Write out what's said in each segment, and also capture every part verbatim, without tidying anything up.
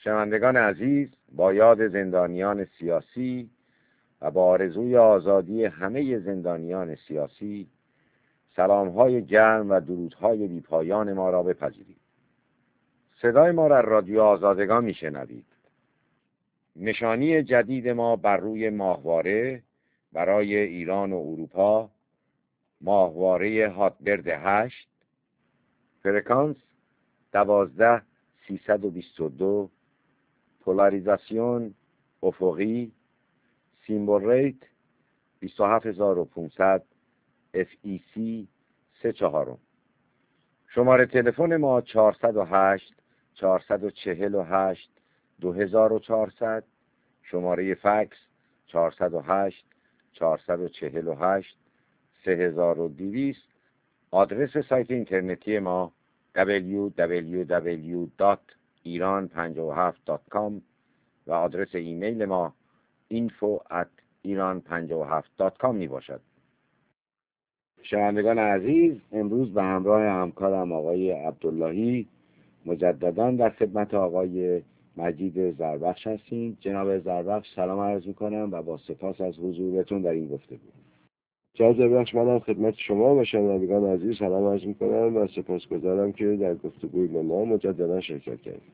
شنوندگان عزیز، با یاد زندانیان سیاسی و با آرزوی آزادی همه زندانیان سیاسی، سلام‌های گرم و درودهای بی‌پایان ما را بپذیرید. صدای ما را رادیو آزادگان میشنوید. نشانی جدید ما بر روی ماهواره برای ایران و اروپا، ماهواره هاتبرد هشت، فرکانس دوازده سیصد و بیست و دو، پولاریزاسیون افقی، سیمبل ریت بیست و هفت هزار و پانصد، اف ای سی سه چهارم. شماره تلفن ما چهارصد و هشت چهارصد و چهل و هشت دو هزار و چهارصد، شماره فکس چهارصد و هشت چهارصد و چهل و هشت سه هزار و دویست. آدرس سایت اینترنتی ما دبلیو دبلیو دبلیو دات ایران پنجاه و هفت دات کام و آدرس ایمیل ما اینفو ات ایران پنجاه و هفت دات کام می باشد. شنوندگان عزیز، امروز به همراه همکارم آقای عبداللهی مجدداً در خدمت آقای مجید زربخش هستیم. جناب زربخش سلام عرض میکنم و با سپاس از حضورتون در این گفتگو. جناب زربخش، منم خدمت شما و شنوندگان عزیز سلام عرض میکنم و سپاسگزارم که در گفتگوی با ما مجددا شرکت کردید.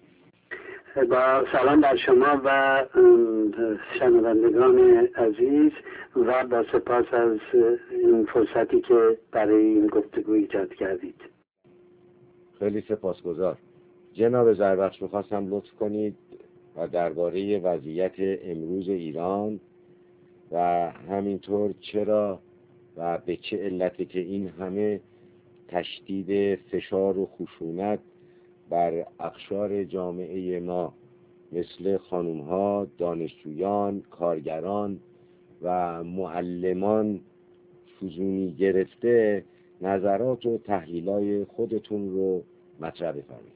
با سلام بر شما و شنوندگان عزیز و با سپاس از این فرصتی که برای این گفتگو ایجاد کردید. خیلی سپاسگزار. جناب زربخش، می‌خواستم لطف کنید و درباره وضعیت امروز ایران و همینطور چرا و به چه علتی که این همه تشدید فشار و خشونت بر اقشار جامعه ما مثل خانوم‌ها، دانشجویان، کارگران و معلمان فزونی گرفته، نظرات و تحلیل‌های خودتون رو مطرح بفرمایید.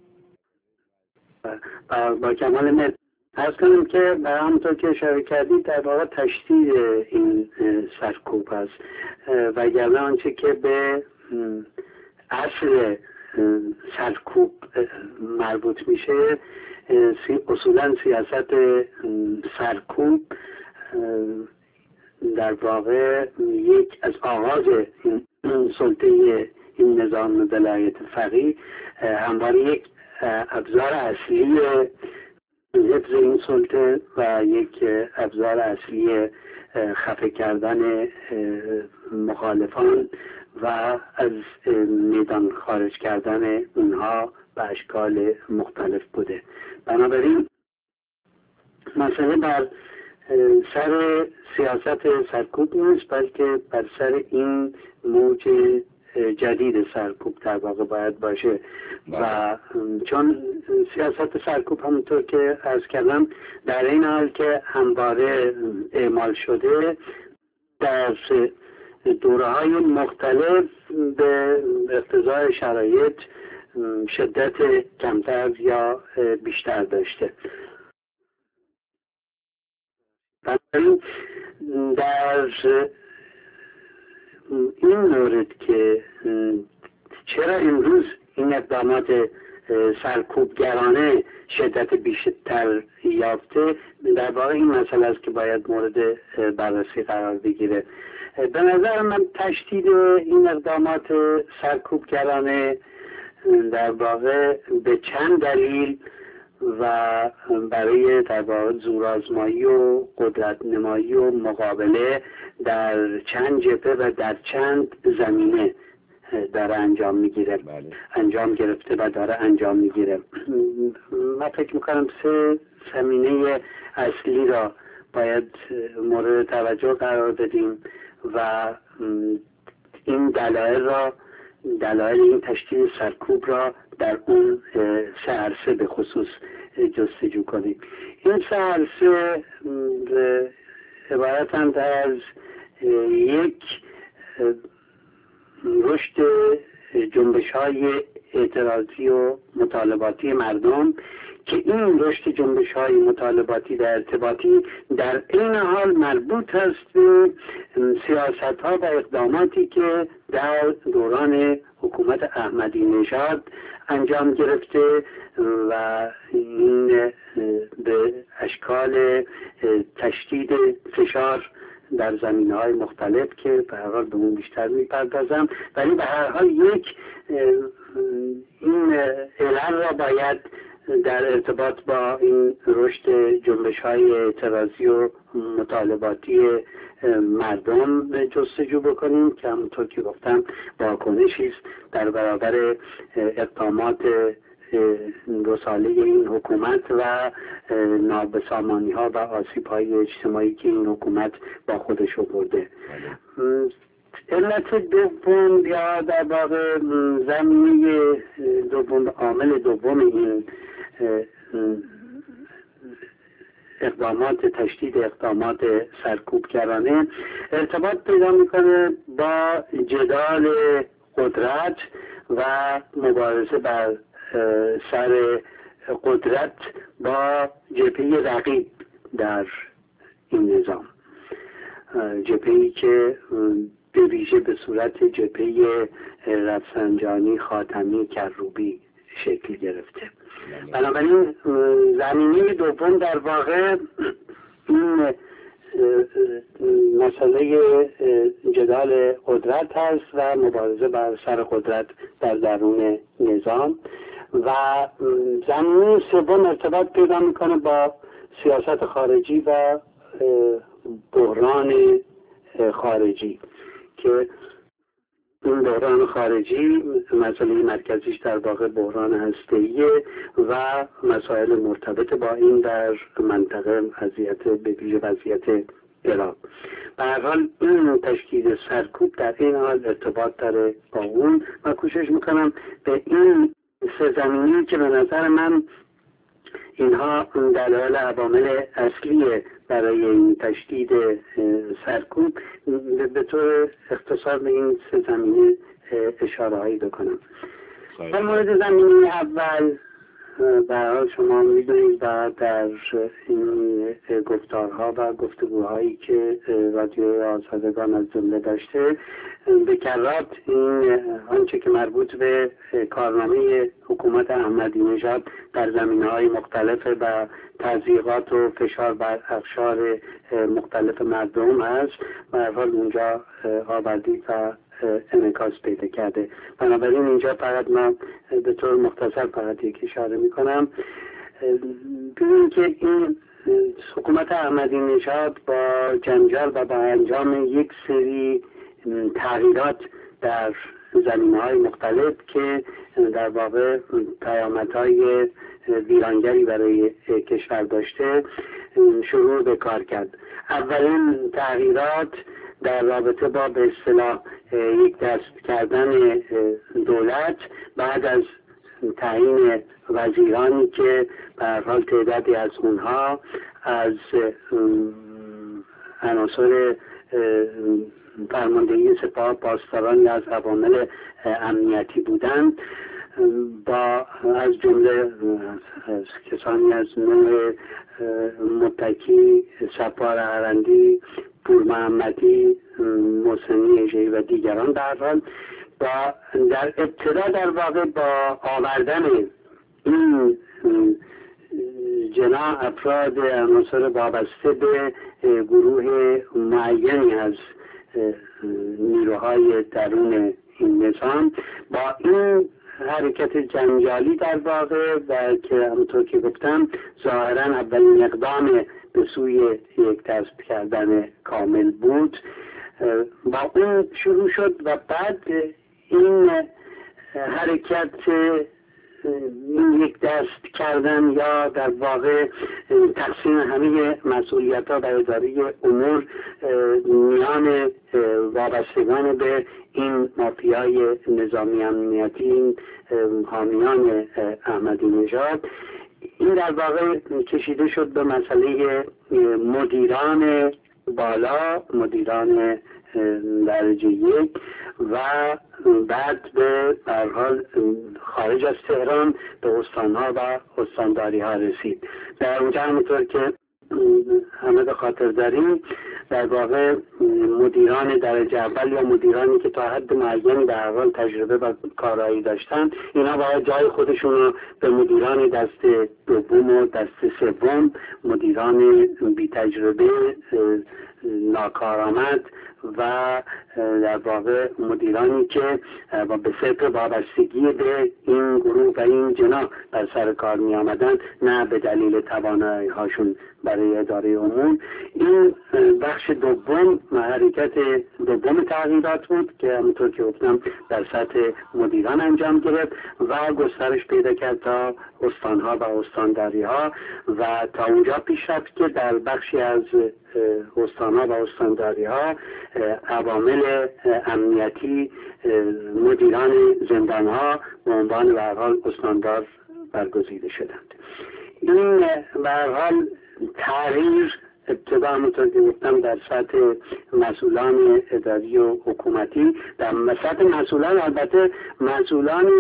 با, با کمال میل عرض کنم که به همونطور که اشاره کردید در واقع تشدید این سرکوب است، وگرنه آنچه که به اصل سرکوب مربوط میشه اصولا سیاست سرکوب در واقع یک از آغاز این سلطه این نظام ولایت فقیه همواره یک ابزار اصلی حفظ این سلطه و یک ابزار اصلی خفه کردن مخالفان و از میدان خارج کردن اونها به اشکال مختلف بوده. بنابراین مسئله بر سر سیاست سرکوب نیست، بلکه بر سر این موج جدید سرکوب در واقع باید باشه. و چون سیاست سرکوب همونطور که عرض کردم در این حال که همواره اعمال شده در دوره‌های مختلف به اقتضای شرایط شدت کمتر یا بیشتر داشته. بنابراین در این مورد که چرا امروز این اقدامات سرکوبگرانه شدت بیشتر یافته، در واقع این مسئله است که باید مورد بررسی قرار بگیره. به نظر من تشدید این اقدامات سرکوبگرانه در واقع به چند دلیل و برای در واقع زورآزمایی و قدرت نمایی و مقابله در چند جبهه و در چند زمینه داره انجام میگیره. بله. انجام گرفته و داره انجام میگیره. من فکر میکنم سه زمینه اصلی را باید مورد توجه قرار بدیم و این دلایل را دلایل این تشکیل سرکوب را در اون سه عرصه به خصوص جستجو کنیم. این سه عرصه عبارتند از یک رشد جنبش‌های اعتراضی و مطالباتی مردم که این رشد جنبش‌های مطالباتی و ارتباطی در این حال مربوط است به سیاست‌ها و اقداماتی که در دوران حکومت احمدی نژاد انجام گرفته و این به اشکال تشدید فشار در زمینه‌های مختلف که به هر حال به اون بیشتر میپردازم، ولی به هر حال یک این علل را باید در ارتباط با این رشد جنبش‌های اعتراضی و مطالباتی مردم جستجو بکنیم که همونطور که گفتم واکنشی است در برابر اقدامات دو ساله این حکومت و نابسامانی‌ها و آسیب‌های اجتماعی که این حکومت با خودش آورده. علت دوم یا در واقع زمینه دوم، عامل دوم این اقدامات تشدید اقدامات سرکوبگرانه ارتباط پیدا میکنه با جدال قدرت و مبارزه بر سر قدرت با جبهه رقیب در این نظام، جبهه‌ای که به ویژه به صورت جبهه رفسنجانی، خاتمی، کروبی شکل گرفته. بنابراین زمینه دوم در واقع این مسئله جدال قدرت هست و مبارزه بر سر قدرت در درون نظام، و زمینه سوم ارتباط پیدا میکنه با سیاست خارجی و بحران خارجی که این بحران خارجی مسئله مرکزیش در واقع بحران هسته‌ایه و مسائل مرتبط با این در منطقه وضعیت به ویژه وضعیت عراق. به هر حال این تشکیل سرکوب در این حال ارتباط داره با اون و کوشش میکنم به این سه زمینی که به نظر من اینها دلایل عوامل اصلی برای این تشدید سرکوب به طور اختصار به این سه زمینه اشاره هایی بکنم. در مورد زمینه اول به هر حال شما میدونید و در این گفتارها و گفتگوهایی که رادیو آزادگان از جمله داشته به کرات این آنچه که مربوط به کارنامه حکومت احمدی نژاد در زمینه‌های مختلف و تضییقات و فشار بر اقشار مختلف مردم هست و به هر حال اونجا آوردی و انعکاس پیدا کرده. بنابراین اینجا فقط من به طور مختصر فقط یک اشاره میکنم ببینید که این حکومت احمدی نژاد با جنجال و با انجام یک سری تغییرات در زمینه‌های مختلف که در واقع پیامدهای ویرانگری برای کشور داشته شروع به کار کرد. اولین تغییرات در رابطه با به اصطلاح یک دست کردن دولت بعد از تعیین وزیرانی که به هر حال تعدادی از اونها از عناصر فرماندهی سپاه پاسدارانی از عوامل امنیتی بودند، با از جمله از کسانی از نوع متکی، سپار عرندی، پور محمدی، محسنی اژه‌ای و دیگران در حال با در ابتدا در واقع با آوردن این جنا افراد عناصر وابسته به گروه معینی از نیروهای درون این نظام با این حرکت جنجالی در واقع و که همونطور که گفتم ظاهرا اولین اقدام به سوی یک دست کردن کامل بود با اون شروع شد و بعد این حرکت این یک دست کردن یا در واقع تقسیم همه مسئولیت ها و اداره امور میان وابستگان به این مافیای نظامی امنیتی، این حامیان احمدی نژاد، این در واقع کشیده شد به مسئله مدیران بالا، مدیران درجه یک و بعد به هر حال خارج از تهران به استانها و استانداری ها رسید. در اونجا همونطور که همه به خاطر داریم در واقع مدیران درجه اول یا مدیرانی که تا حد معینی در هر حال تجربه و کارایی داشتن، اینا باید جای خودشون رو به مدیران دست دوم و دست سوم، مدیران بی تجربه، ناکارآمد و در واقع مدیرانی که به صدق وابستگی به این گروه و این جناح بر سر کار می آمدن، نه به دلیل توانایی هاشون برای اداره امور. این بخش دوم، حرکت دوم تغییرات بود که همونطور که گفتم در سطح مدیران انجام گرفت و گسترش پیدا کرد تا استانها و استانداریها و تا اونجا پیش رفت که در بخشی از استانها و استانداریها عوامل امنیتی، مدیران زندانها به عنوان به هر حال استاندار برگزیده شدند. این به هر حال تغییر ابتدا همونطور که گفتم در سطح مسئولان اداری و حکومتی، در سطح مسئولان البته مسئولان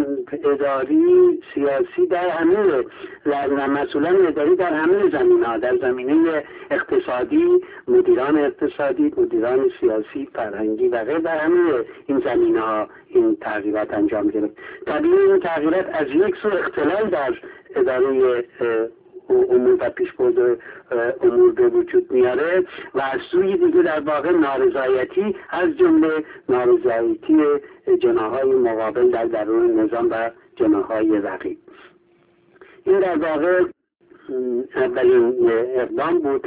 اداری سیاسی در همه در مسئولان اداری در همه زمینه ها، در زمینه اقتصادی، مدیران اقتصادی، مدیران سیاسی، فرهنگی و غیره، در همه این زمینه ها این تغییرات انجام گرفت. طبیعی این تغییرات از یک سو اختلال در اداره امور و پیشبرد امور به وجود میاره و از سوی دیگه در واقع نارضایتی، از جمله نارضایتی جناح‌های مقابل در درون نظام و جناح‌های رقیب. این در واقع اولین اقدام بود.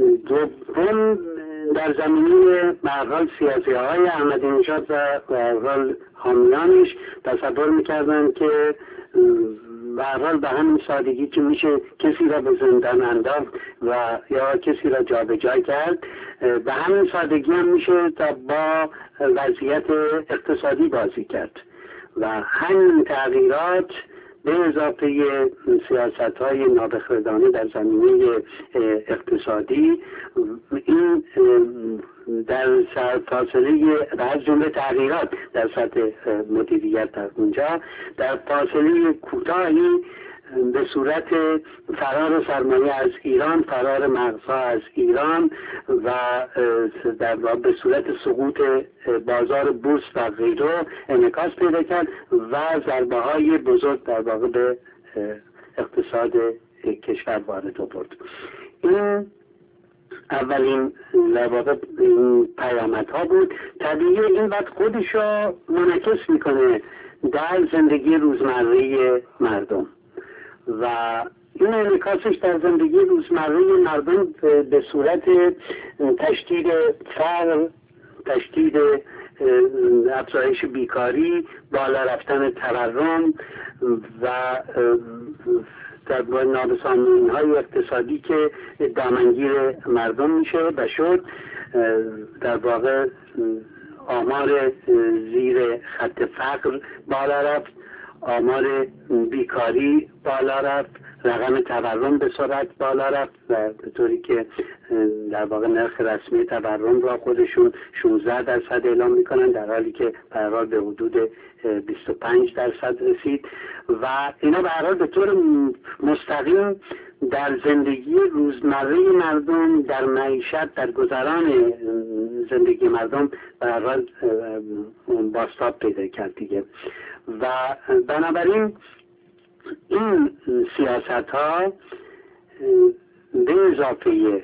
دوم، در زمینه به هر حال سیاسی‌های احمدی نژاد و به هر حال حامیانش تصور می‌کردند که به هر حال به همین سادگی که میشه کسی را به زندان انداخت و یا کسی را جابجا کرد، به همین سادگی هم میشه تا با وضعیت اقتصادی بازی کرد و همین تغییرات به اضافه سیاست‌های نابخردانه در زمینه اقتصادی، این در فاصله و از جمله تغییرات در سطح مدیریت در اونجا در فاصله کوتاهی به صورت فرار سرمایه از ایران، فرار مغزها از ایران و در به صورت سقوط بازار بورس و غیره انعکاس پیدا کرد و ضربه های بزرگ در واقع به اقتصاد کشور وارد آورد. این اولین واقع پیامدها بود. طبیعی این وقت خودش را منعکس میکنه در زندگی روزمره مردم و این انعکاسش در زندگی روزمره مردم به صورت تشدید فقر، تشدید افزایش بیکاری، بالا رفتن تورم و در نابسامانی های اقتصادی که دامنگیر مردم میشه و شد. در واقع آمار زیر خط فقر بالا رفت، آمار بیکاری بالا رفت، رقم تورم به سرعت بالا رفت و به طوری که در واقع نرخ رسمی تورم را خودشون شانزده درصد اعلام میکنن، در حالی که به هر حال به حدود بیست و پنج درصد رسید و اینا به هر حال به طور مستقیم در زندگی روزمره مردم، در معیشت، در گذران زندگی مردم به هر حال بازتاب پیدا کرد دیگه. و بنابراین این سیاست ها به اضافه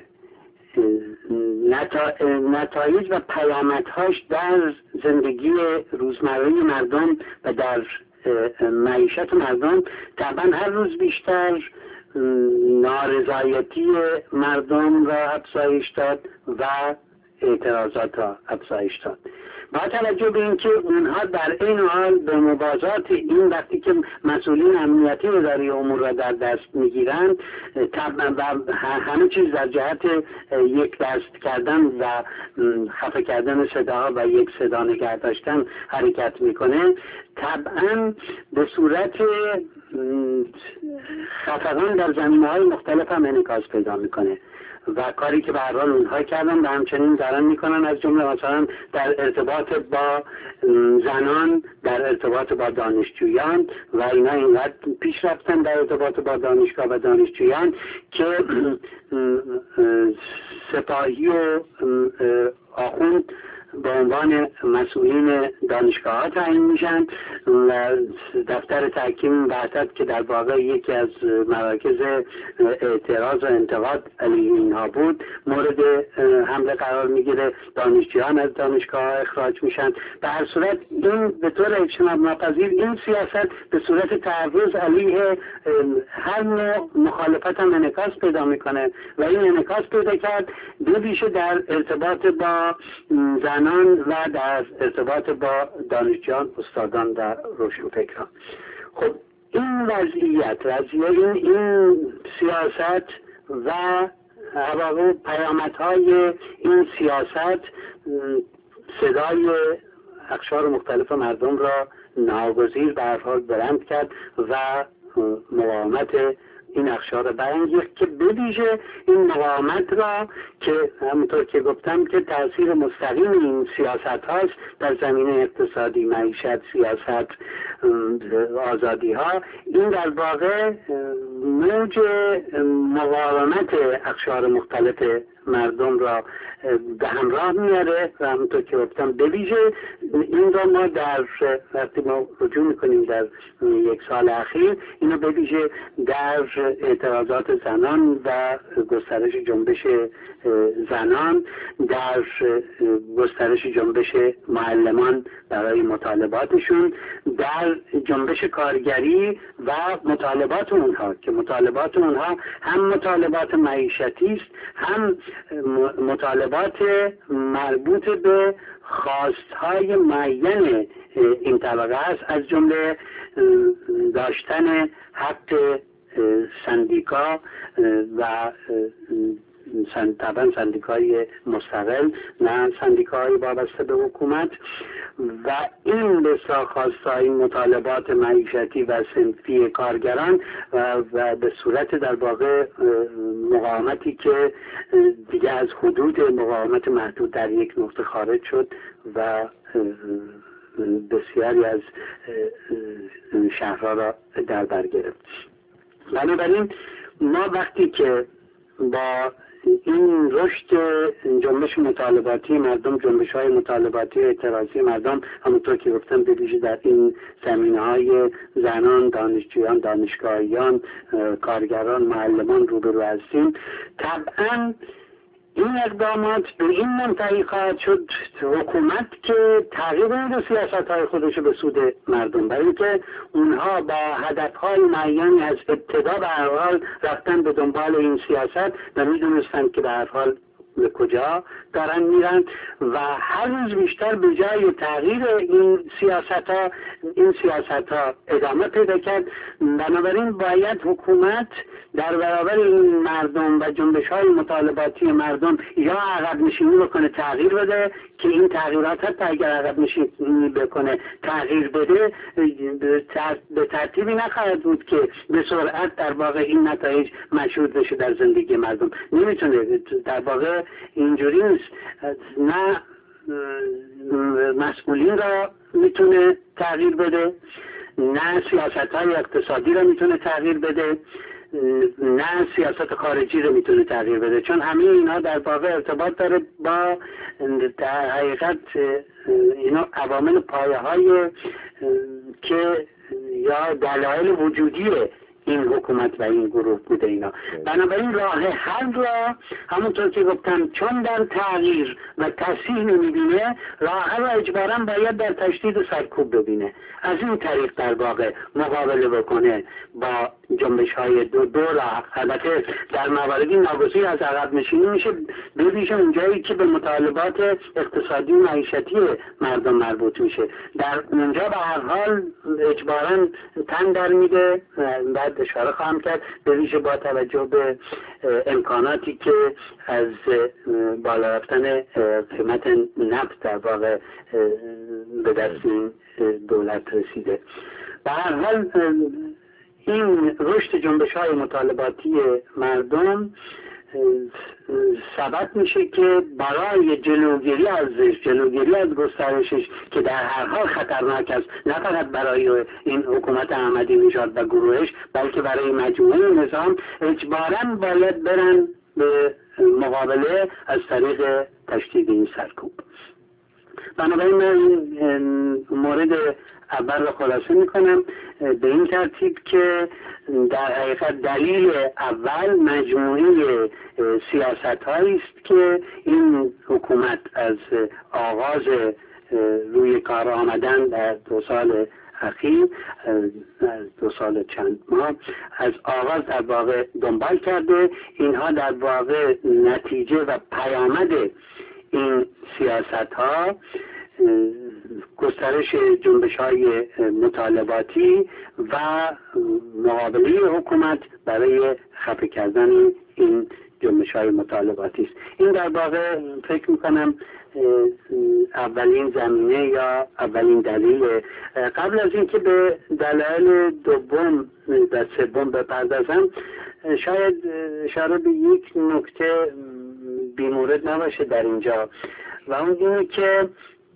نتایج و پیامدهاش در زندگی روزمره مردم و در معیشت مردم طبعا هر روز بیشتر نارضایتی مردم را افزایش داد و اعتراضات را افزایش داد. با توجه به اینکه اونها در این حال به موازات این وقتی که مسئولین امنیتی اداره امور را در دست میگیرند و همه چیز در جهت یک دست کردن و خفه کردن صداها و یک صدا نگه داشتن حرکت میکنه، طبعا به صورت خفقان در زمینه‌های مختلف هم انعکاس پیدا میکنه و کاری که به هر حال اونها کردن و همچنین دارن میکنن، از جمله مثلا در ارتباط با زنان، در ارتباط با دانشجویان و اینا اینقدر پیش رفتن در ارتباط با دانشگاه و دانشجویان که سپاهی و آخوند به عنوان مسئولین دانشگاه ها تعیین میشن و دفتر تحکیم وحدت که در واقع یکی از مراکز اعتراض و انتقاد علیه اینها بود مورد حمله قرار میگیره، دانشجویان از دانشگاه ها اخراج میشن. به هر صورت این به طور اجتناب ناپذیر این سیاست به صورت تعرض علیه هر نوع مخالفت هم انعکاس پیدا میکنه و این انعکاس پیدا کرد به ویژه در ارتباط با زن و در ارتباط با دانشجویان، استادان و روشنفکران. خب این وضعیت وضعیت این, این سیاست و عواقب پیامدهای این سیاست صدای اقشار مختلف مردم را ناگزیر به هر حال بلند کرد و مقاومت این اقشار برانگیخت که به ویژه این مقاومت را که همونطور که گفتم که تاثیر مستقیم این سیاست هاست در زمینه اقتصادی، معیشت، سیاست، آزادی ها، این در واقع موج مقاومت اقشار مختلف مردم را به همراه میاره و همونطور که گفتم به ویژه این را ما در وقتی ما رجوع میکنیم در یک سال اخیر اینو به ویژه در اعتراضات زنان و گسترش جنبش زنان، در گسترش جنبش معلمان برای مطالباتشون، در جنبش کارگری و مطالبات اونها که مطالبات اونها هم مطالبات معیشتی است، هم مطالبات مربوط به خواستهای معین این طبقه است، از جمله داشتن حق سندیکا و طبعا سندیکای مستقل، نه سندیکای وابسته به حکومت، و این به خواستهای مطالبات معیشتی و صنفی کارگران و, و به صورت در واقع مقاومتی که دیگه از حدود مقاومت محدود در یک نقطه خارج شد و بسیاری از شهرها را در بر گرفت. بنابراین ما وقتی که با این رشد جنبش مطالباتی مردم، جنبش های مطالباتی اعتراضی مردم، همونطور که گفتم به ویژه در این زمینه های زنان، دانشجویان، دانشگاهیان، کارگران، معلمان روبرو هستیم، طبعا این اقدامات به این منتهی خواهد شد حکومت که تغییر بده سیاست های خودش به سود مردم، برای اینکه اونها با هدف های معینی از ابتدا به هر حال رفتن به دنبال این سیاست و میدونستند که به هر حال به کجا دارن میرن و هر روز بیشتر به جای تغییر این سیاست ها این سیاست ها ادامه پیدا کرد. بنابراین باید حکومت در برابر این مردم و جنبش های مطالباتی مردم یا عقب نشینی بکنه، تغییر بده، که این تغییرات حتی اگر عقب نشینی بکنه تغییر بده به ترتیبی نخواهد بود که به سرعت در واقع این نتایج مشهود بشه در زندگی مردم. نمیتونه، در واقع اینجوری نیست. نه مسئولین را میتونه تغییر بده، نه سیاست های اقتصادی را میتونه تغییر بده، نه سیاست خارجی رو میتونه تغییر بده، چون همه اینا در واقع ارتباط داره با در حقیقت اینا عوامل پایه های که یا دلایل وجودی این حکومت و این گروه بوده اینا. بنابراین راه حل را همونطور که گفتم چون در تغییر و تصحیح نمیبینه، راه حل را اجباراً باید در تشدید سرکوب ببینه، از این طریق در واقع مقابله بکنه با جنبش های دو دو راه. البته در مواردی ناگزیر از عقب نشینی میشه، به ویژه اونجایی که به مطالبات اقتصادی و معیشتی مردم مربوط میشه، در اونجا به هر حال اجباراً تن در میده. بعد اشاره خواهم کرد به ویژه با توجه به امکاناتی که از بالا رفتن قیمت نفت در واقع به دست این دولت رسیده. به هر حال این رشد جنبش های مطالباتی مردم سبب میشه که برای جلوگیری ازش، جلوگیری از گسترشش که در هر حال خطرناک است، نه فقط برای این حکومت احمدی نژاد و گروهش بلکه برای مجموعه نظام، اجباراً باید برن به مقابله از طریق تشدید این سرکوب. بنابراین من این مورد اول را خلاصه میکنم به این ترتیب که در حقیقت دلیل اول مجموعه سیاست هایی است که این حکومت از آغاز روی کار آمدن در دو سال اخیر، از دو سال چند ماه از آغاز در واقع دنبال کرده. اینها در واقع نتیجه و پیامد این سیاست ها گسترش جنبش های مطالباتی و مقابله حکومت برای خفه کردن این جنبش های مطالباتی است. این در واقع فکر میکنم اولین زمینه یا اولین دلیل. قبل از اینکه به دلایل دوم و سوم بپردازم، شاید اشاره به یک نکته بی‌مورد نباشه در اینجا و اون اینه که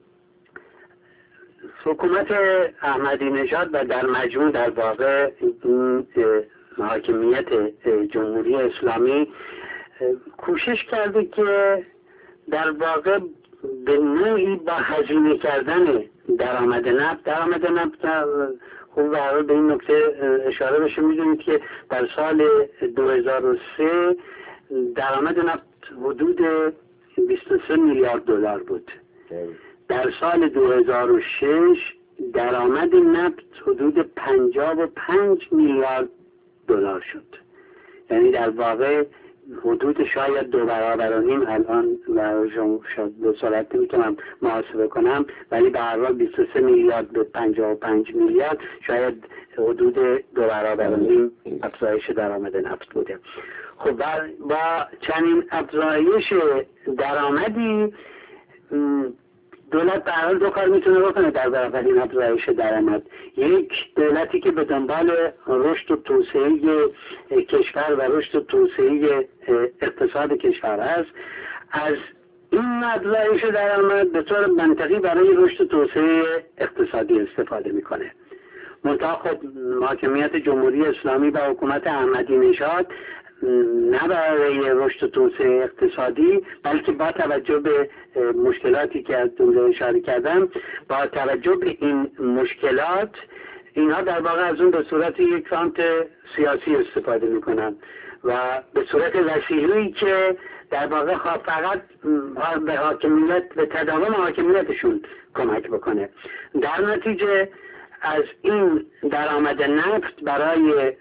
حکومت احمدی نژاد و در مجموع در واقع این حاکمیت جمهوری اسلامی کوشش کرده که در واقع به نوعی با هزینه کردن درآمد نفت، درآمد نفت خوب برای به این نکته اشاره بشه. میدونید که در سال دو هزار و سه درآمد نفت حدود بیست و سه میلیارد دلار بود. در سال دو هزار و شش درآمد نفت حدود پنجاه و پنج میلیارد دلار شد. یعنی در واقع حدود شاید دو برابر و نیم الان و شاید دو سالت نمیتونم محاسبه کنم، ولی به هر حال بیست و سه میلیارد به پنجاه و پنج میلیارد شاید حدود دو برابر و نیم افزایش درآمد نفت بوده. خب با چنین افزایش درآمدی دولت به هر حال دو کار میتونه بکنه در برابر این افزایش درآمد. یک، دولتی که به دنبال رشد و توسعه کشور و رشد و توسعه اقتصاد کشور است، از این افزایش درآمد به طور منطقی برای رشد و توسعه اقتصادی استفاده میکنه. منتها خب حاکمیت جمهوری اسلامی و حکومت احمدی نژاد نه برای رشد و توسعه اقتصادی بلکه با توجه به مشکلاتی که از اونجا اشاره کردم، با توجه به این مشکلات اینها در واقع از اون به صورت یک فانت سیاسی استفاده میکنن و به صورت وسیله‌ای که در واقع فقط به حاکمیت، به تداوم حاکمیتشون کمک بکنه. در نتیجه از این درآمد نفت برای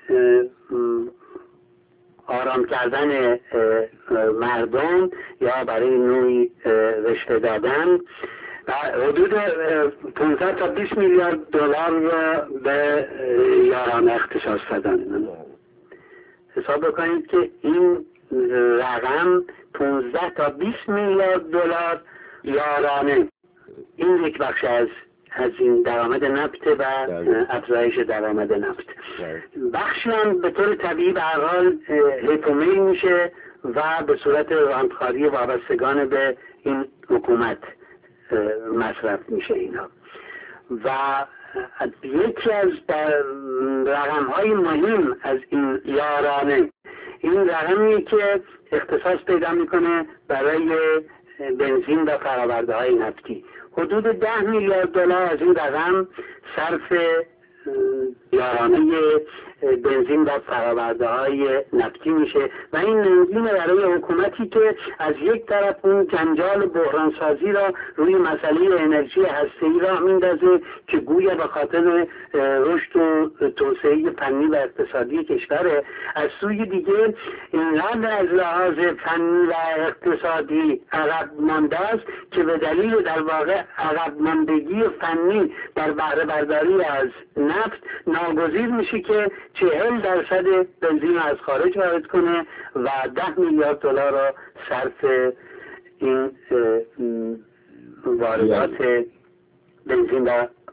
آرام کردن مردم یا برای نوعی رشوه دادن و حدود پانزده تا بیست میلیارد دلار به یارانه اختصاص دادن. حساب بکنید که این رقم پانزده تا بیست میلیارد دلار یارانه، این یک بخش از از این درآمد نفت و افزایش درآمد نفت. بخشی هم به طور طبیعی به هر حال حکومتی میشه و به صورت رانتخاری وابستگان به این حکومت مصرف میشه اینا. و یکی از رقم های مهم از این یارانه این رقمی که اختصاص پیدا میکنه برای بنزین و فرآورده های نفتی. حدود ده میلیارد دلار از این رقم صرف یارانه بنزین و فرآورده های نفتی میشه و این ننگین برای حکومتی که از یک طرف اون جنجال بحرانسازی را روی مسئله انرژی هسته‌ای را میندازه که گویا به خاطر رشد و توسعه فنی و اقتصادی کشوره، از سوی دیگه اینقدر از لحاظ فنی و اقتصادی عقب مانده است که به دلیل در واقع عقب ماندگی فنی در بهره برداری از نفت ناگزیر میشه که چهل درصد بنزین را از خارج وارد کنه و ده میلیارد دلار را صرف این واردات بنزین و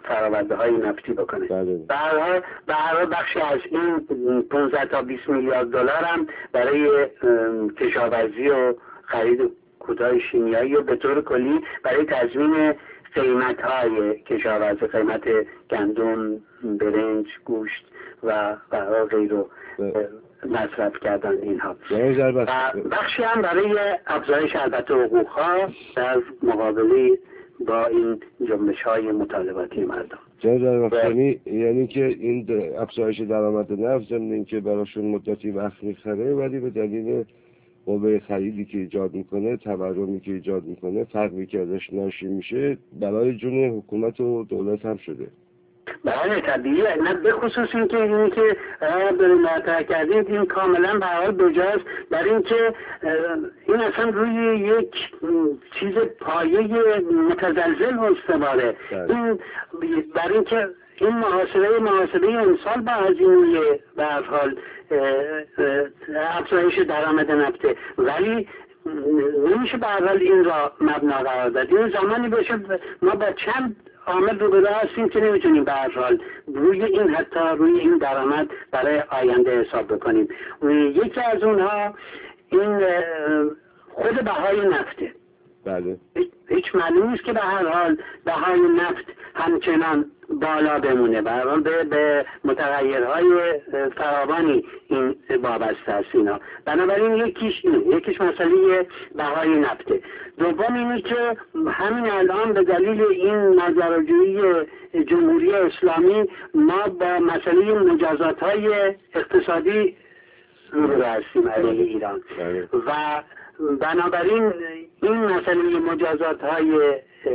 فراورده های نفتی بکنه. بله. به هر حال به هر حال بخشی از این پانزده تا بیست میلیارد دلار هم برای کشاورزی و خرید کودهای شیمیایی و به طور کلی برای تضمین قیمت های کشاورزی، قیمت گندم، برنج، گوشت و و غیر رو مصرف کردن اینها. و بخشی هم برای افزایش البته حقوق ها در مقابله با این جنبش های مطالباتی مردم. جناب بخشانی یعنی که این افزایش درآمد نفت ضمن اینکه براشون مدتی وقت میخره، ولی به دلیل قوه خریدی که ایجاد میکنه، تورمی که ایجاد میکنه، فرقی که ازش ناشی میشه برای جون حکومت و دولت هم شده. بله طبیعیه، نه به خصوص این که اینی که داریم مطرح کردید این کاملا به حال بجاست در این که این اصلا روی یک چیز پایه متزلزل استواره. این برای این که این محاسبه محاسبه امسال با هزینه به هر حال افزایش درآمد نفته، ولی نمیشه به هر حال این را مبنا قرار داد. این زمانی بشه ما با چند عامل روبرو هستیم که نمیتونیم به هر حال روی این حتی روی این درآمد برای آینده حساب بکنیم. یکی از اونها این خود بهای نفته. بله. هیچ معلوم نیست که به هر حال بهای نفت همچنان بالا بمونه، به هر حال به, به متغیرهای فراوانی این وابسته است اینا. بنابراین یکیش این یکیش مسئله بهای نفته. دوم اینه که همین الان به دلیل این ماجراجویی جمهوری اسلامی ما با مسئله مجازات های اقتصادی روبرو هستیم علیه ایران و بنابراین این مسئله مجازات های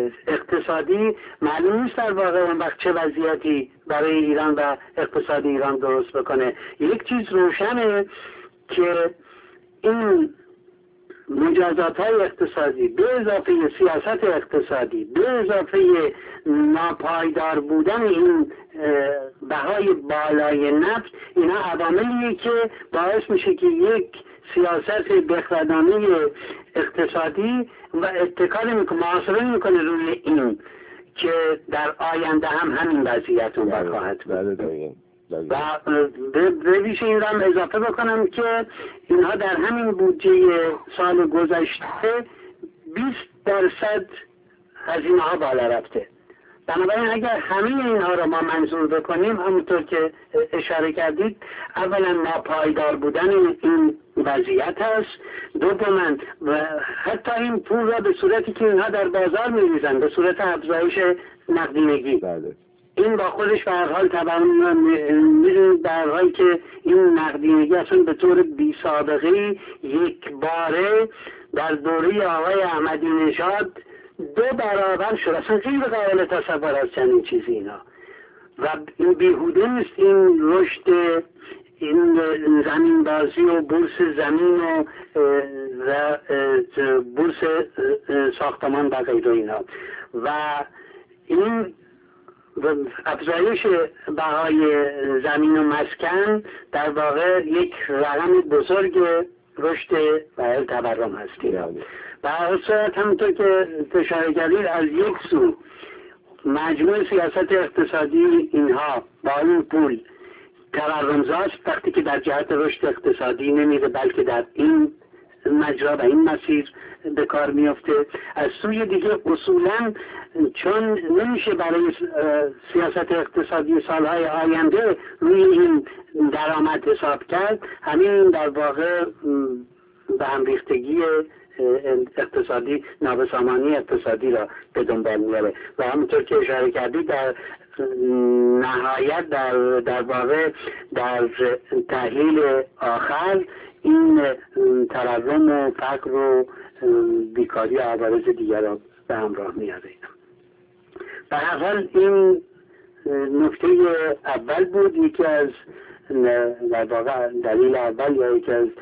اقتصادی معلوم نیست در واقع اون وقت چه وضعیتی برای ایران و اقتصاد ایران درست بکنه. یک چیز روشنه که این مجازات های اقتصادی به اضافه سیاست اقتصادی به اضافه ناپایدار بودن این بهای بالای نفت، اینا عواملیه که باعث میشه که یک سیاست بخردانه اقتصادی و اتکال میکنه محاسبه میکنه روی این که در آینده هم همین وضعیت اون بخواهد بود. و به ویژه این را هم اضافه بکنم که اینها در همین بودجه سال گذشته بیست درصد هزینه ها بالا رفته. بنابراین اگر همه اینها را ما منظور بکنیم، همونطور که اشاره کردید، اولا ناپایدار بودن این وضعیت هست، دوما حتی این پول را به صورتی که اینها در بازار می‌ریزند به صورت افزایش نقدینگی، بله. این با خودش به هر حال طبعا می‌دونید در حالی که این نقدینگی اصلا به طور بی سابقه یک باره در دوره آقای احمدی نژاد دو برابر شد، اصلا غیر قابل تصور از چنین چیزی اینا و این بیهوده نیست این رشد این زمین بازی و بورس زمین و, و بورس ساختمان و غیر اینا و این افزایش بهای زمین و مسکن در واقع یک رقم بزرگ رشد و تورم هستی. و اصلا همونطور که اشاره کردید از یک سو مجموع سیاست اقتصادی اینها با این پول تورمزاست وقتی که در جهت رشد اقتصادی نمیره بلکه در این مجرا و این مسیر به کار میفته. از سوی دیگه اصولا چون نمیشه برای سیاست اقتصادی سالهای آینده روی این درآمد حساب کرد، همین در واقع به هم ریختگی اقتصادی نابسامانی اقتصادی را به دنبال میاره و همونطور که اشاره کردید در نهایت در در واقع در تحلیل آخر این تورم و فقر و بیکاری و عوارض دیگر را به همراه میاره. به هر حال این نکته اول بود، یکی از در واقع دلیل اول یا یکی از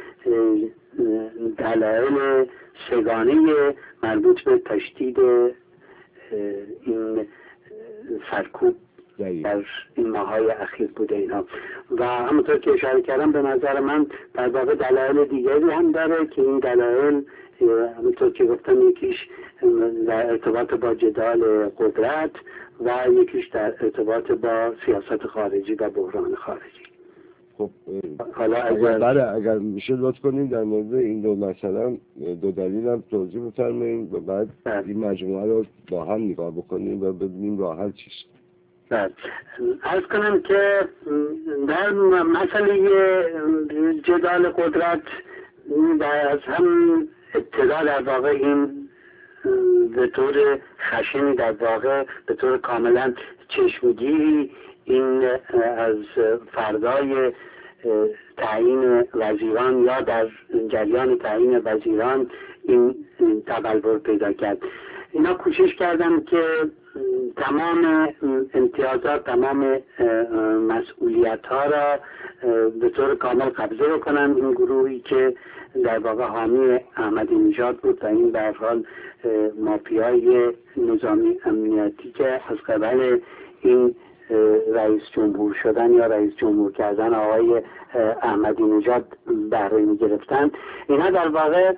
دلایل سگانه مربوط به تشدید این سرکوب در این ماهای اخیر بوده اینا و همونطور که اشاره کردم به نظر من در واقع دلایل دیگری هم داره که این دلایل همونطور که گفتم یکیش در ارتباط با جدال قدرت و یکیش در ارتباط با سیاست خارجی و بحران خارجی. خب حالا اگر بله اگر میشه لطف کنید در مورد این دو مثلا دو دلیل هم توضیح بفرمایید و بعد بله. این مجموعه رو با هم نگاه بکنیم و ببینیم راه حل چیست. بله عرض کنم که در مسئله جدال قدرت از هم ابتدا در واقع این به طور خشنی در واقع به طور کاملا چشمگیری این از فردای تعیین وزیران یا در جریان تعیین وزیران این تبلور پیدا کرد. اینا کوشش کردن که تمام امتیازات تمام مسئولیت ها را به طور کامل قبضه بکنن این گروهی که در واقع حامی احمدی نژاد بود و این به هر حال مافیای نظامی امنیتی که از قبل این رئیس جمهور شدن یا رئیس جمهور کردن آقای احمدی نژاد بهره می گرفتن. اینا در واقع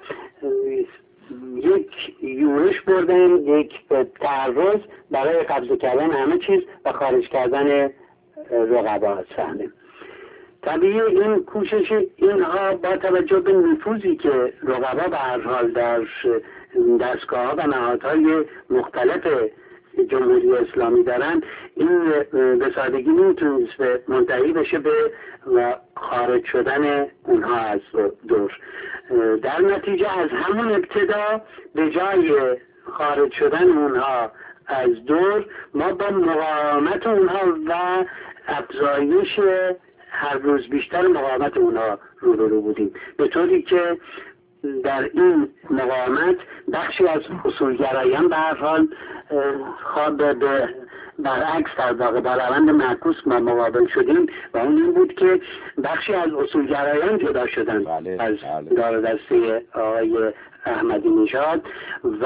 یک یورش بردن، یک تعرض برای قبضه کردن همه چیز و خارج کردن رقبا از صحنه. طبیعی این کوشش اینها با توجه به نفوذی که رقبا به هر حال در دستگاه‌ها و نهادهای مختلف جمهوری اسلامی دارن، این به سادگی نمیتونست به منتهی بشه به خارج شدن اونها از دور. در نتیجه از همون ابتدا به جای خارج شدن اونها از دور ما با مقاومت اونها و افزایش هر روز بیشتر مقاومت اونها روبرو بودیم، به طوری که در این مقاومت بخشی از اصولگرایان به هر حال خواب به برعکس در واقع با روند معکوس ما مقابل شدیم و اون این بود که بخشی از اصولگرایان جدا شدن بله، از بله. دار دسته آقای احمدی نژاد و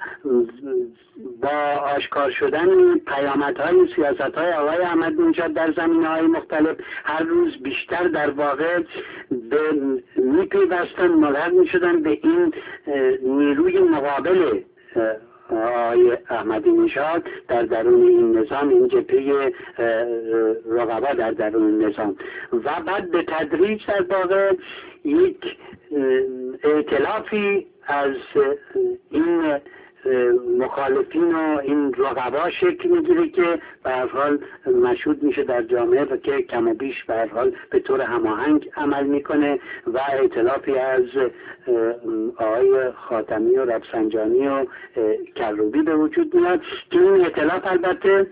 با آشکار شدن پیامدهای سیاستهای آقای احمدی نژاد در زمینه‌های مختلف هر روز بیشتر در واقع به میپیوستن ملحق میشدن به این نیروی مقابل آقای احمدی نژاد در درون این نظام، این جبهه رقبا در درون نظام و بعد به تدریج در واقع یک ائتلافی از این مخالفین و این رقبا شکل میگیره که به هر حال مشهود میشه در جامعه و که کم و بیش به هر حال به طور هماهنگ عمل میکنه و ائتلافی از آقای خاتمی و رفسنجانی و کروبی به وجود میاد که این ائتلاف البته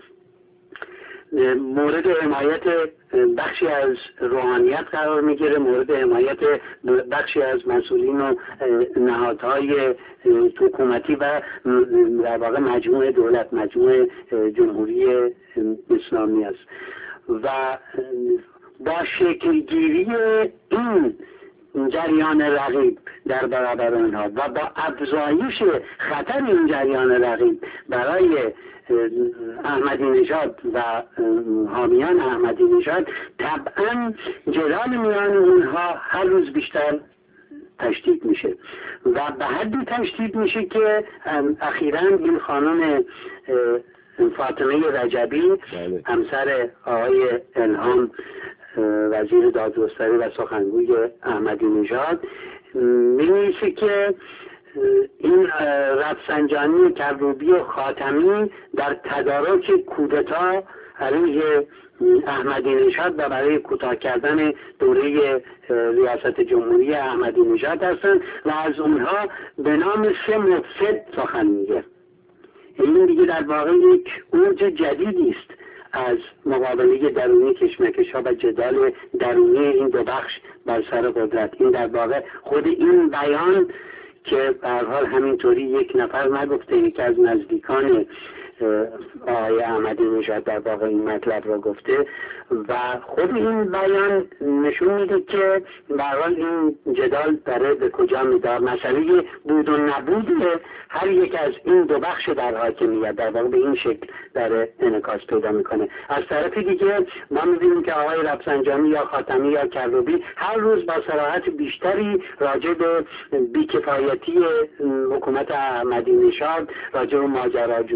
مورد حمایت بخشی از روحانیت قرار میگیره، مورد حمایت بخشی از مسئولین و نهادهای حکومتی و در واقع مجموعه دولت، مجموعه جمهوری اسلامی است و با شکلگیری این جریان رقیب در برابر آنها و با افزایش خطر این جریان رقیب برای احمدی نژاد و حامیان احمدی نژاد طبعا جدال میان اونها هر روز بیشتر تشدید میشه و به حدی تشدید میشه که اخیراً این خانم فاطمه رجبی همسر آقای الهام وزیر دادگستری و سخنگوی احمدی نژاد می‌نویسه که این رفسنجانی، کروبی و خاتمی در تدارک کودتا علیه احمدی نژاد و برای کوتاه کردن دوره ریاست جمهوری احمدی نژاد هستند و از اونها به نام سه مفسد سخن میگه. این دیگه در واقع یک اوج جدیدی است از مقابله درونی کشمکش ها و جدال درونی این دو بخش بر سر قدرت. این در واقع خود این بیان که به هر حال همینطوری یک نفر نگفته، یکی از نزدیکان آقای احمدی نژاد در واقع این مطلب را گفته و خود این بیان نشون میده که به هر حال این جدال داره به کجا میدار. مسئله بود و نبود هر یک از این دو بخش در حاکمیت در واقع به این شکل داره انعکاس پیدا میکنه. از طرف دیگه ما میبینیم که آقای رفسنجانی یا خاتمی یا کروبی هر روز با صراحت بیشتری راجع به بیکفایتی حکومت احمدی نژاد، راجع به ماجراجویی های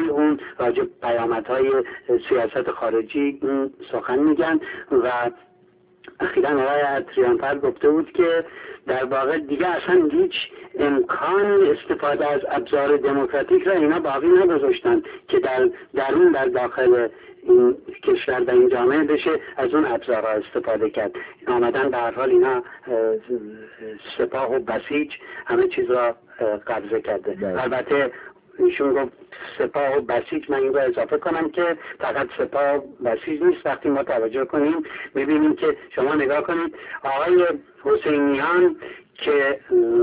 کل اون راجع پیامدهای سیاست خارجی اون سخن میگن و اخیراً آقای اتریانفر گفته بود که در واقع دیگه اصلا هیچ امکان استفاده از ابزار دموکراتیک را اینا باقی نگذاشتن که در درون در داخل این کشور و این جامعه بشه از اون ابزارها استفاده کرد. آمدن به هر حال اینا سپاه و بسیج همه چیز را قبضه کرده. ده. البته ایشون گفت سپاه و بسیج، من این رو اضافه کنم که فقط سپاه و بسیج نیست. وقتی ما توجه کنیم میبینیم که شما نگاه کنید آقای حسینیان که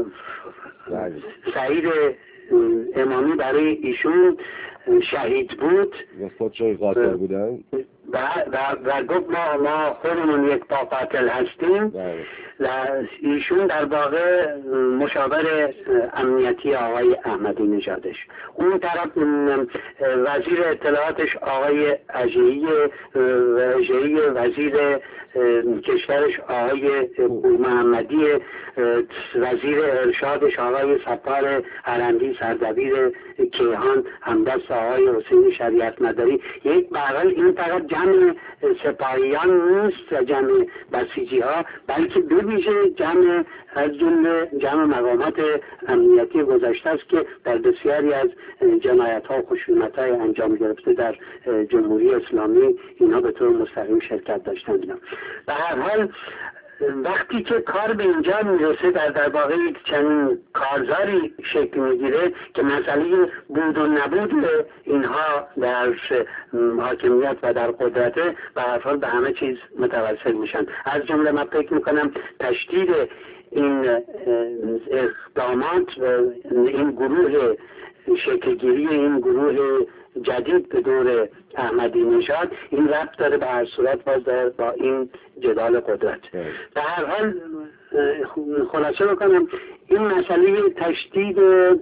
سعید امامی برای ایشون شهید بود خودشون قاتل بودن و, و, و گفت ما, ما خودمون یک پا قاتل هستیم. و ایشون در واقع مشاور امنیتی آقای احمدی نژادش، اون طرف وزیر اطلاعاتش آقای اژه‌ای، وزیر کشورش آقای محمدی، وزیر ارشادش آقای سپار علندی، سردبیر کیهان همدست آقای حسین شریعت مداری. یک برحال این فقط جمع سپاهیان نیست و جمع بسیجی ها، بلکه به ویژه جمع از جمله جمع مقامات امنیتی گذشته است که در بسیاری از جنایت ها و خشونت های انجام گرفته در جمهوری اسلامی اینها به طور مستقیم شرکت داشتند. به هر حال وقتی که کار به اینجا میرسه در در واقع یک چنین کارزاری شکل میگیره که مسئله بود و نبود اینها در حاکمیت و در قدرت به هر حال به همه چیز متوسل میشن. از جمله من فکر میکنم تشدید این اقدامات و این گروه شکلگیری این گروه جدید به دور احمدی نژاد این ربط داره به هر صورت باز با این جدال قدرت. به هر حال خلاصه بکنم این مسئله تشدید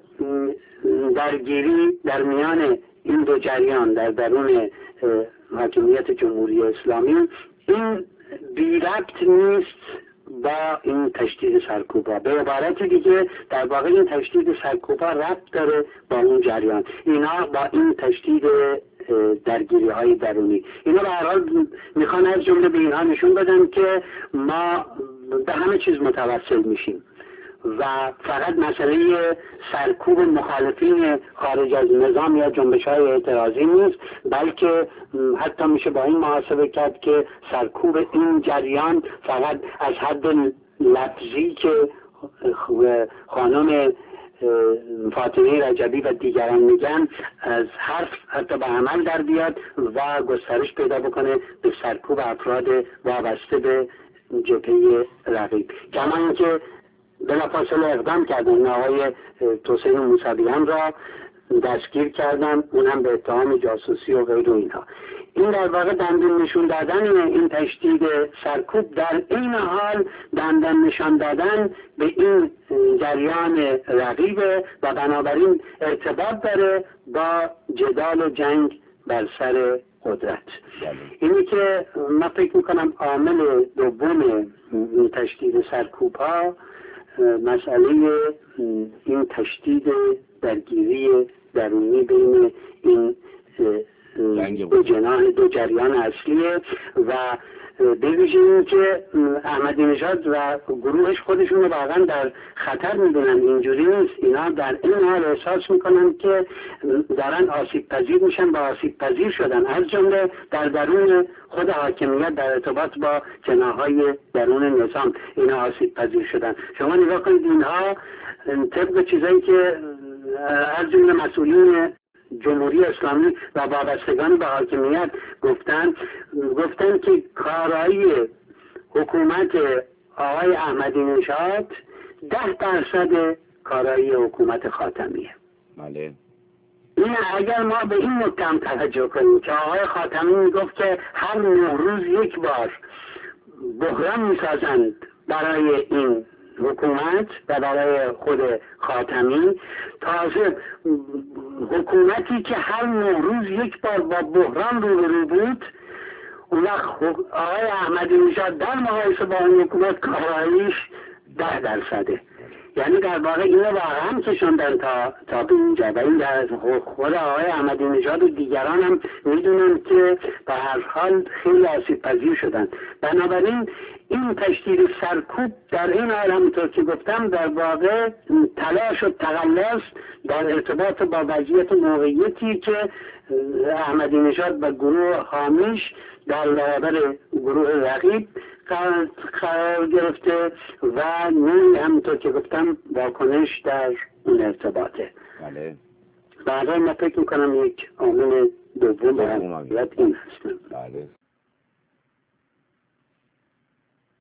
درگیری در میان این دو جریان در درون حاکمیت جمهوری اسلامی این بی ربط نیست با این تشدید سرکوبا. به عبارت دیگه در واقع این تشدید سرکوبا ربط داره با اون جریان، اینا با این تشدید درگیری های درونی اینا به هر حال میخوان از جمله به اینها نشون بدن که ما به همه چیز متوسل میشیم و فقط مسئله سرکوب مخالفین خارج از نظام یا جنبش های اعتراضی نیست، بلکه حتی میشه با این محاسبه کرد که سرکوب این جریان فقط از حد لفظی که خانم فاطمه رجبی و دیگران میگن از حرف حتی به عمل در بیاد و گسترش پیدا بکنه به سرکوب افراد وابسته به جبهه رقیب. کما اینکه بلافاصله اقدام کردن آقای توسین موسویان را دستگیر کردن، اونم به اتهام جاسوسی و غیر اینها. این در واقع دندون نشون دادن این تشدید سرکوب در این حال دندان نشان دادن به این جریان رقیبه و بنابراین ارتباط داره با جدال و جنگ بر سر قدرت. اینی که من فکر میکنم عامل دوم تشدید سرکوب ها مسئله این تشدید درگیری درونی بین این دو جناح دو جریان اصلیه و به ویژه این که احمدی نژاد و گروهش خودشون رو واقعا در خطر میدونن. اینجوری نیست، اینا در این حال احساس میکنن که دارن آسیب پذیر میشن و آسیب پذیر شدن، از جمله در درون خود حاکمیت در ارتباط با جناح‌های درون نظام اینا آسیب پذیر شدن. شما نگاه کنید اینها طبق چیزایی که از جمله مسئولین جمهوری اسلامی و وابستگان به حاکمیت گفتن گفتن که کارایی حکومت آقای احمدی نژاد ده درصد کارایی حکومت خاتمیه. بله. این اگر ما به این نکته هم توجه کنیم که آقای خاتمی میگفت که هر نه روز یک بار بحران میسازند برای این حکومت و برای خود خاتمی، تازه حکومتی که هر نه روز یک بار با بحران روبرو بود اون وقت آقای احمدی نژاد در مقایسه با اون حکومت کاراییش ده درصده. یعنی در واقع اینو واقعا کشوندن تا تا به اینجا و این در خود آقای احمدی نژاد و دیگران هم میدونن که به هر حال خیلی آسیب پذیر شدن. بنابراین این تشدید سرکوب در این حال همونطور که گفتم در واقع تلاش و تقلص در ارتباط با وضعیت موقعیتی که احمدی نژاد و گروه حامیش در برابر گروه رقیب قرار گرفته و نوعی همونطور که گفتم واکنش در اون ارتباطه. بله. بعدا من فکر میکنم یک عامل دوم به این هستم. بله.